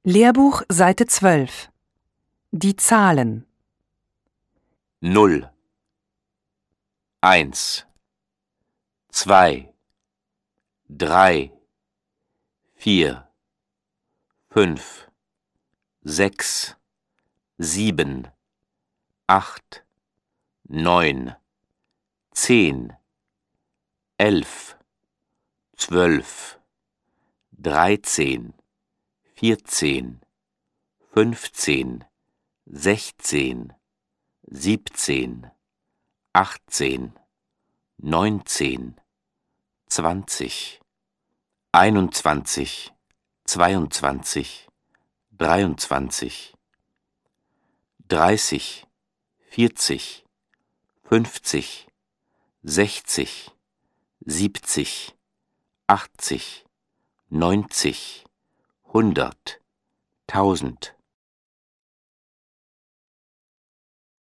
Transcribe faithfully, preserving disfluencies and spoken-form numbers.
Lehrbuch Seite zwölf. Die Zahlen. Null, eins, zwei, drei, vier, fünf, sechs, sieben, acht, neun, zehn, elf, zwölf, dreizehn, vierzehn, fünfzehn, sechzehn, siebzehn, achtzehn, neunzehn, zwanzig, einundzwanzig, zweiundzwanzig, dreiundzwanzig, dreißig, vierzig, fünfzig, sechzig, siebzig, achtzig, neunzig, hundert, tausend.